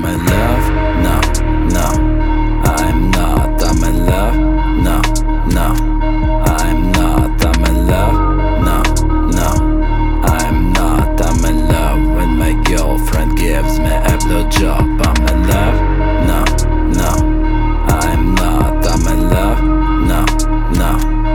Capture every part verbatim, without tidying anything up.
I'm in love, no, no, I'm not. I'm in love, no, no, I'm not. I'm in love, no, no, I'm not. I'm in love when my girlfriend gives me a blowjob. I'm in love, no, no, I'm not. I'm in love, no, no,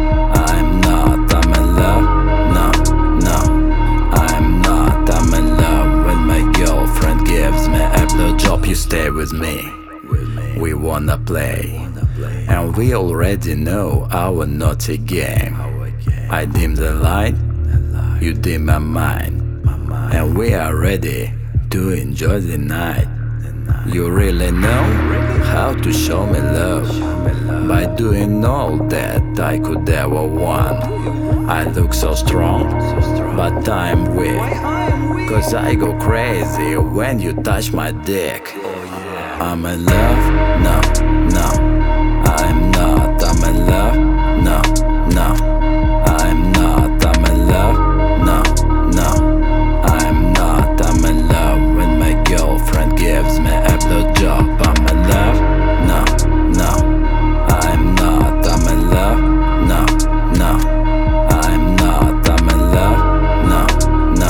I'm not. I'm in love, no, no, I'm not. I'm in love when my girlfriend gives me a blowjob. You stay with me, we wanna play, and we already know our naughty game. I dim the light, you dim my mind, and we are ready to enjoy the night. You really know how to show me love by doing all that I could ever want. I look so strong, but I'm weak, cause I go crazy when you touch my dick. I'm in love, no, no, I'm not. I'm in love, no, no, I'm not. I'm in love, no, no, I'm not. I'm in love when my girlfriend gives me a blowjob. I'm in love, no, no, I'm not. I'm in love, no, no, I'm not. I'm in love, no, no,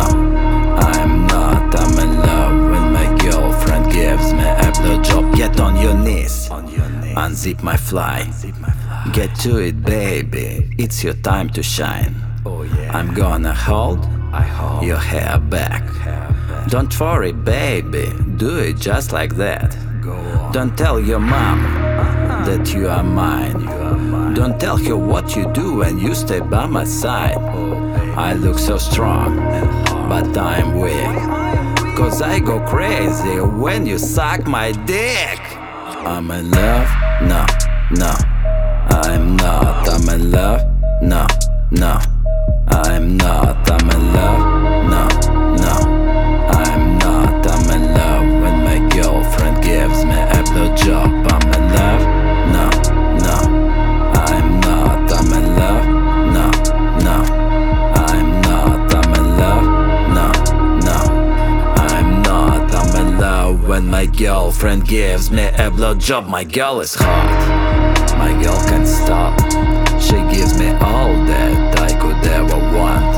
I'm not. I'm in love when my girlfriend gives me a blowjob. Get on your knees, unzip my fly, get to it, baby, it's your time to shine. I'm gonna hold your hair back. Don't worry, baby, do it just like that. Don't tell your mom that you are mine. Don't tell her what you do when you stay by my side. I look so strong, but I'm weak, cause I go crazy when you suck my dick. I'm in love, no, no, I'm not. I'm in love, no, no, I'm not. I'm in love, no, no, I'm not. I'm in love when my girlfriend gives me a blowjob. I'm in love, no, no, I'm not. I'm in love, no, no, I'm not. I'm in love, no, no, I'm not. I'm in love when my girlfriend gives me a blowjob. My girl is hot, my girl can't stop. She gives me all that I could ever want.